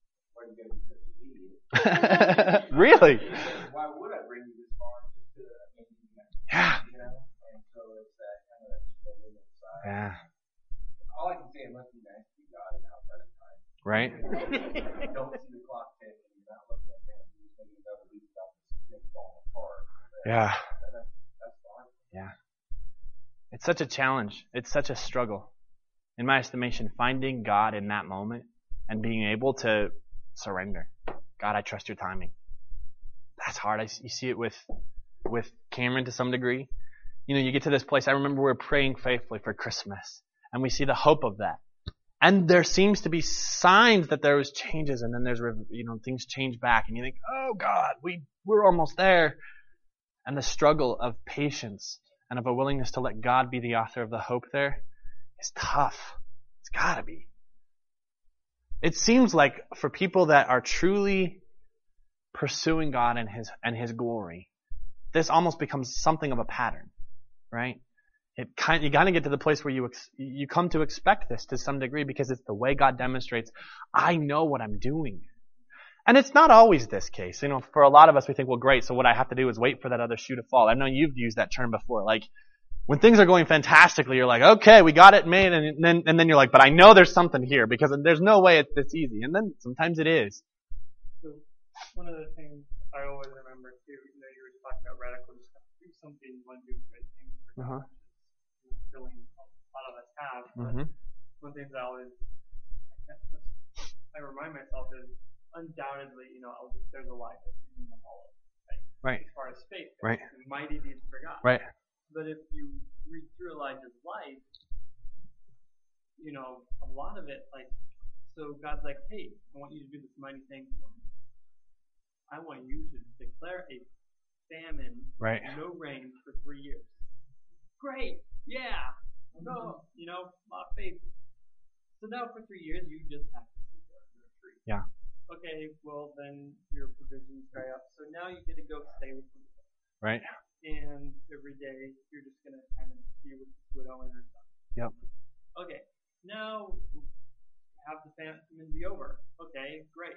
I'm going to be such an idiot.
Really?
Because why would I bring you this far just to, I mean,
Yeah.
you know? And so it's that kind of that struggle inside.
Yeah.
All I can say, it must be nice to be God and outside of time.
Right?
You don't see the clock ticking. You're not looking at man. You're just thinking about the week about this thing falling apart.
Yeah.
That's, that's fine.
Yeah. It's such a challenge. It's such a struggle. In my estimation, finding God in that moment and being able to surrender. God, I trust your timing. That's hard. I, you see it with with Cameron to some degree. You know, you get to this place. I remember we were praying faithfully for Christmas, and we see the hope of that. And there seems to be signs that there was changes, and then there's, you know, things change back, and you think, oh God, we we're almost there. And the struggle of patience and of a willingness to let God be the author of the hope there is tough. It's gotta be. It seems like for people that are truly pursuing God and His and His glory, this almost becomes something of a pattern, right? It kind you gotta get to the place where you ex, you come to expect this to some degree because it's the way God demonstrates, I know what I'm doing. And it's not always this case. You know, for a lot of us, we think, well, great, so what I have to do is wait for that other shoe to fall. I know you've used that term before. Like, when things are going fantastically, you're like, okay, we got it made, and then and then you're like, but I know there's something here, because there's no way it's this easy. And then sometimes it is.
So, one of the things I always remember, too, you know, you were talking about radical stuff. Do something, one do great things for God. Uh-huh. Feeling a lot of us have. But mm-hmm. One thing that I always, I remind myself is, undoubtedly, you know, there's a life in the hollow, right?
Right.
As far as faith goes,
right.
Mighty deeds for God.
Right.
But if you read through Elijah's life, you know, a lot of it, like, so God's like, hey, I want you to do this mighty thing for me. I want you to declare a famine,
right.
no rain for three years. Great, yeah, no, you know, a lot of faith. So now for three years, you just have to sit there under a tree.
Yeah.
Okay, well then your provisions dry up. So now you get to go stay with the widow.
Right.
And every day you're just gonna kind of be with the widow and her son.
Yep.
Okay. Now have the famine be over. Okay, great.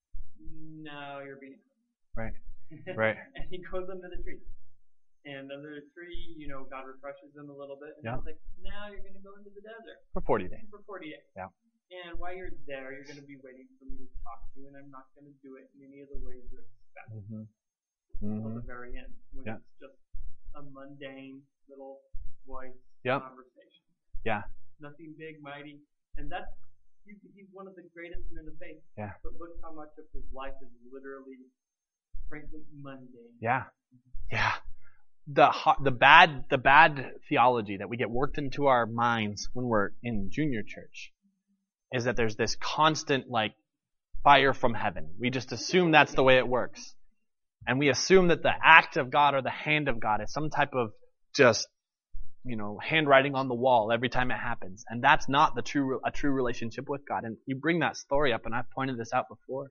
Now you're being
right. Right.
And he goes under the tree. And under the tree, you know, God refreshes him a little bit. And
yeah.
He's like, now you're gonna go into the desert.
For forty days.
For forty days.
Yeah.
And while you're there, you're going to be waiting for me to talk to you, and I'm not going to do it in any of the ways you expect.
Mm-hmm.
Until
Mm-hmm.
the very end, when
yeah.
it's just a mundane little voice
yep.
conversation.
Yeah.
Nothing big, mighty. And that's, he's, he's one of the greatest men of faith.
Yeah.
But look how much of his life is literally, frankly, mundane.
Yeah. Yeah. The the bad the bad theology that we get worked into our minds when we're in junior church is that there's this constant, like, fire from heaven. We just assume that's the way it works. And we assume that the act of God or the hand of God is some type of just, you know, handwriting on the wall every time it happens. And that's not the true a true relationship with God. And you bring that story up, and I've pointed this out before.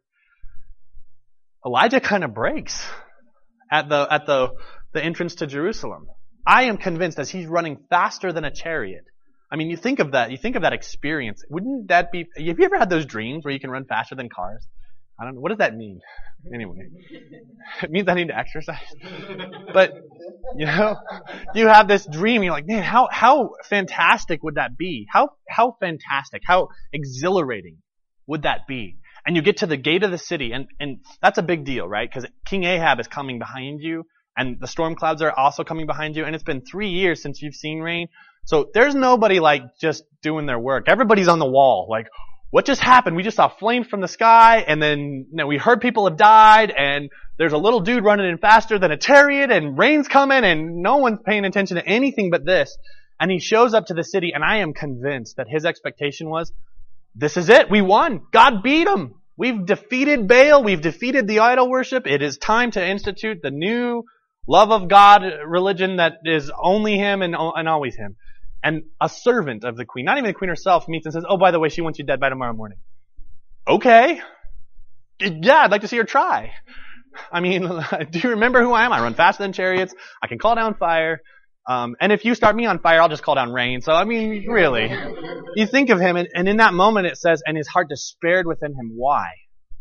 Elijah kind of breaks at the at the the entrance to Jerusalem. I am convinced as he's running faster than a chariot. I mean, you think of that, you think of that experience. Wouldn't that be, have you ever had those dreams where you can run faster than cars? I don't know. What does that mean? Anyway, it means I need to exercise. But, you know, you have this dream, you're like, man, how, how fantastic would that be? How, how fantastic, how exhilarating would that be? And you get to the gate of the city, and, and that's a big deal, right? Because King Ahab is coming behind you, and the storm clouds are also coming behind you, and it's been three years since you've seen rain. So there's nobody like just doing their work. Everybody's on the wall. Like, what just happened? We just saw flames from the sky, and then you know, we heard people have died, and there's a little dude running in faster than a chariot, and rain's coming, and no one's paying attention to anything but this. And he shows up to the city, and I am convinced that his expectation was, this is it. We won. God beat him. We've defeated Baal. We've defeated the idol worship. It is time to institute the new love of God religion that is only Him and, and always Him. And a servant of the queen, not even the queen herself, meets and says, oh, by the way, she wants you dead by tomorrow morning. Okay. Yeah, I'd like to see her try. I mean, do you remember who I am? I run faster than chariots. I can call down fire. Um, and if you start me on fire, I'll just call down rain. So, I mean, really. You think of him, and, and in that moment it says, and his heart despaired within him. Why?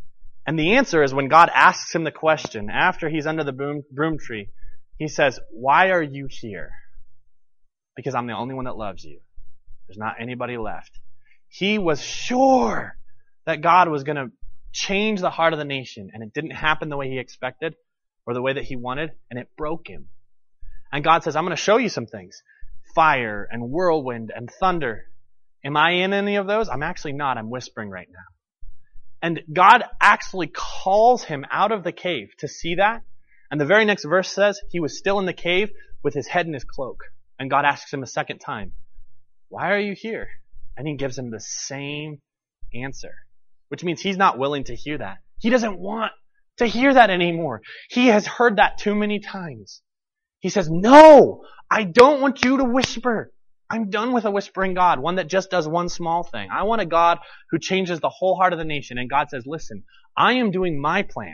And the answer is when God asks him the question, after he's under the broom, broom tree, he says, why are you here? Because I'm the only one that loves you. There's not anybody left. He was sure that God was going to change the heart of the nation, and it didn't happen the way he expected or the way that he wanted, and it broke him. And God says, I'm going to show you some things. Fire and whirlwind and thunder. Am I in any of those? I'm actually not. I'm whispering right now. And God actually calls him out of the cave to see that. And the very next verse says he was still in the cave with his head in his cloak. And God asks him a second time, why are you here? And he gives him the same answer, which means he's not willing to hear that. He doesn't want to hear that anymore. He has heard that too many times. He says, no, I don't want you to whisper. I'm done with a whispering God, one that just does one small thing. I want a God who changes the whole heart of the nation. And God says, listen, I am doing my plan.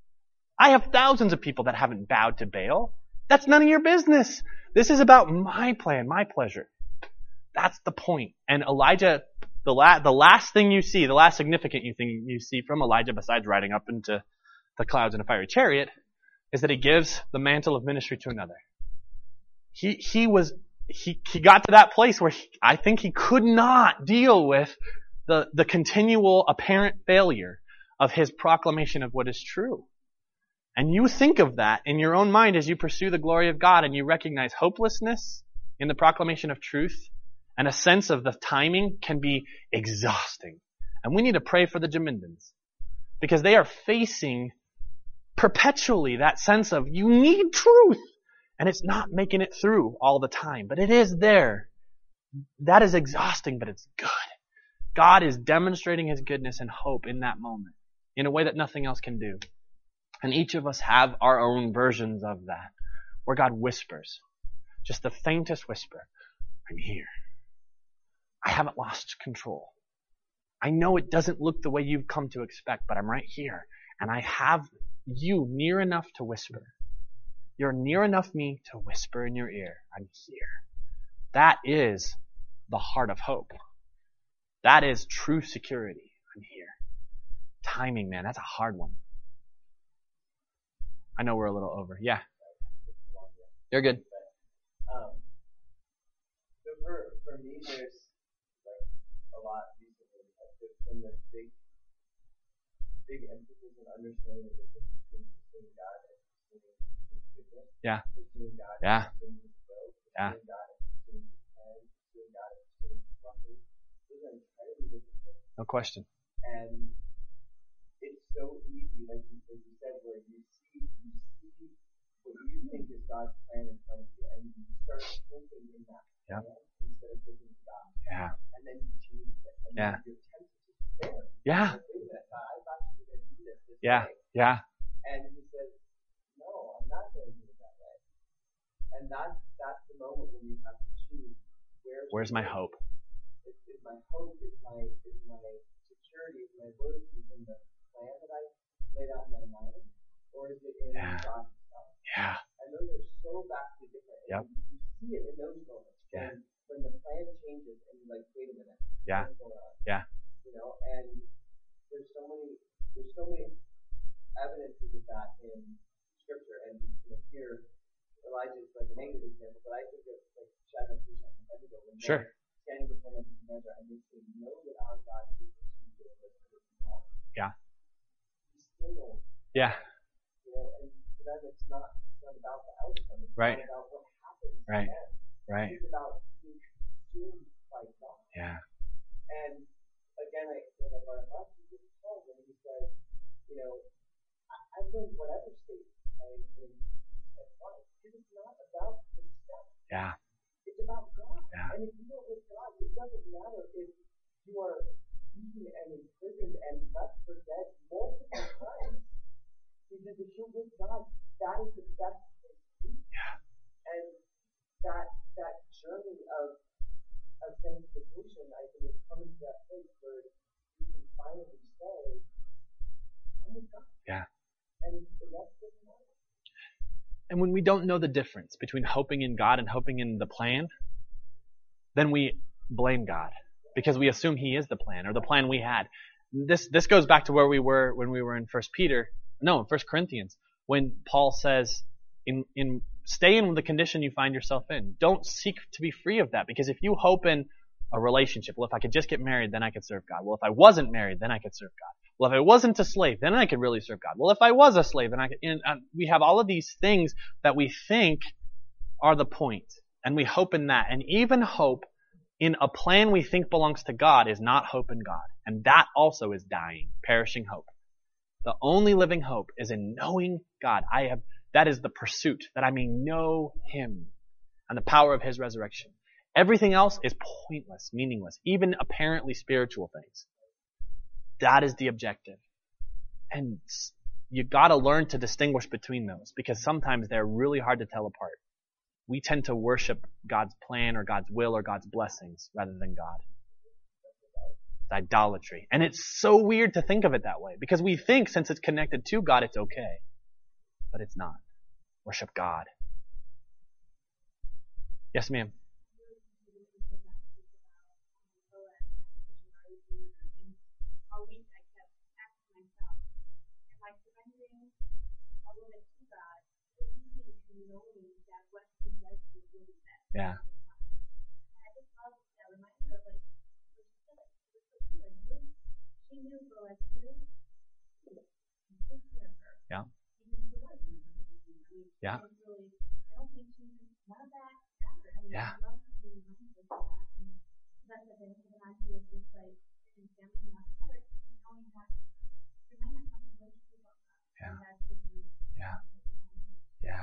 I have thousands of people that haven't bowed to Baal. That's none of your business. This is about my plan, my pleasure. That's the point. And Elijah, the, la- the last thing you see, the last significant thing you see from Elijah, besides riding up into the clouds in a fiery chariot, is that he gives the mantle of ministry to another. He, he was, he, he got to that place where he, I think he could not deal with the, the continual apparent failure of his proclamation of what is true. And you think of that in your own mind as you pursue the glory of God and you recognize hopelessness in the proclamation of truth and a sense of the timing can be exhausting. And we need to pray for the Jamindans because they are facing perpetually that sense of you need truth and it's not making it through all the time, but it is there. That is exhausting, but it's good. God is demonstrating his goodness and hope in that moment in a way that nothing else can do. And each of us have our own versions of that, where God whispers, just the faintest whisper, I'm here. I haven't lost control. I know it doesn't look the way you've come to expect, but I'm right here. And I have you near enough to whisper. You're near enough me to whisper in your ear, I'm here. That is the heart of hope. That is true security. I'm here. Timing, man, that's a hard one. I know we're a little over. Yeah. You're good.
Um, so for, for me, there's like a lot recently. There's been this big, big emphasis on understanding the difference between pursuing God and pursuing His goodness.
Yeah.
Pursuing God
Yeah.
and pursuing His will.
Yeah.
Pursuing God and pursuing His plan. Pursuing God and pursuing His blessing. Those are entirely different things.
No question.
And it's so easy, like you, like you said, where you see, you see what you think is God's plan in front of you, and you start hoping in that
Yep.
plan instead of hoping in God.
Yeah.
And then you change it, and
Yeah.
then you're tempted to despair.
Yeah.
Like, wait a minute, God, I thought you were going to do this this
Yeah.
way.
Yeah.
And He says, no, I'm not going to do it that way. And that's, that's the moment when you have to choose, where's,
Where's my hope?
Is, is my hope, is my, is my security, is my loyalty in the plan that I laid out in my mind, or is it in
Yeah.
God Himself?
Yeah.
And those are so vastly different.
Yep.
And you see it in those moments.
Yeah.
When, when the plan changes and you're like, wait a minute.
Yeah.
What's going on?
Yeah.
You know, and there's so many, there's so many evidences of that in Scripture. And you know, here, Elijah is like a negative example, but I think of like Shadrach, Meshach, and Abednego when
Sure.
they're standing before Nebuchadnezzar and they say, know that our God is able to do this or not.
Yeah.
He still won't.
Yeah.
You know, and for them it's not, it's not about the outcome. It's
Right.
not about what happens.
Right.
Then.
Right.
It's about being consumed by God.
Yeah.
And again, I when I brought it up, he was told when he said, you know, I, I've learned whatever state I'm in at life. Because it's not about the stuff.
Yeah.
It's about God.
Yeah.
And if you are with God, it doesn't matter if you are beaten and imprisoned and left for dead multiple times. Because if you're with God, that is the best place to be.
Yeah.
And that that journey of of sanctification, I think, is coming to that place where you can finally say, I'm with God.
Yeah.
And the rest doesn't matter.
And when we don't know the difference between hoping in God and hoping in the plan, then we blame God because we assume He is the plan or the plan we had. This this goes back to where we were when we were in First Peter, no, in First Corinthians, when Paul says, in in stay in the condition you find yourself in. Don't seek to be free of that, because if you hope in a relationship, well, if I could just get married, then I could serve God. Well, if I wasn't married, then I could serve God. Well, if I wasn't a slave, then I could really serve God. Well, if I was a slave, then I could. And, and we have all of these things that we think are the point, and we hope in that. And even hope in a plan we think belongs to God is not hope in God. And that also is dying, perishing hope. The only living hope is in knowing God. I have, that is the pursuit, that I may know Him and the power of His resurrection. Everything else is pointless, meaningless, even apparently spiritual things. That is the objective. And you gotta learn to distinguish between those, because sometimes they're really hard to tell apart. We tend to worship God's plan or God's will or God's blessings rather than God. It's idolatry. And it's so weird to think of it that way, because we think since it's connected to God, it's okay. But it's not. Worship God. Yes, ma'am. Yeah. Yeah. Yeah. Yeah. Yeah. Yeah. Yeah.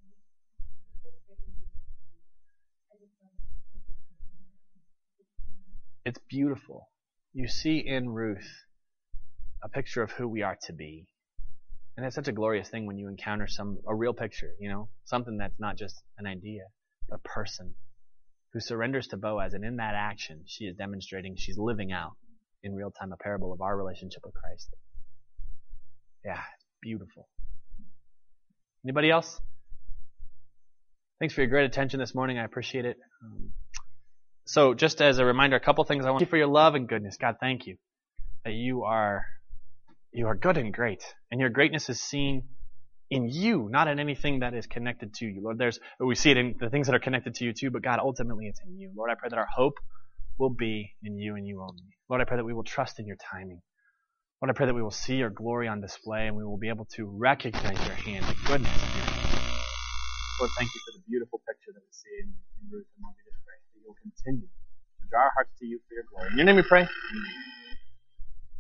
It's beautiful. You see in Ruth a picture of who we are to be. And it's such a glorious thing when you encounter some a real picture, you know, something that's not just an idea, but a person who surrenders to Boaz, and in that action she is demonstrating, she's living out in real time a parable of our relationship with Christ. Yeah, it's beautiful. Anybody else? Thanks for your great attention this morning. I appreciate it. Um, so just as a reminder, a couple things I want to thank you for your love and goodness. God, thank you that you are you are good and great, and your greatness is seen in you, not in anything that is connected to you. Lord, there's we see it in the things that are connected to you too, but God, ultimately it's in you. Lord, I pray that our hope will be in you and you only. Lord, I pray that we will trust in your timing. Lord, I pray that we will see your glory on display, and we will be able to recognize your hand, the goodness of your hand. Lord, thank you for the beautiful picture that we see in, in Ruth, and Lord, we just pray that you'll continue to draw our hearts to you for your glory. In your name we pray. Amen.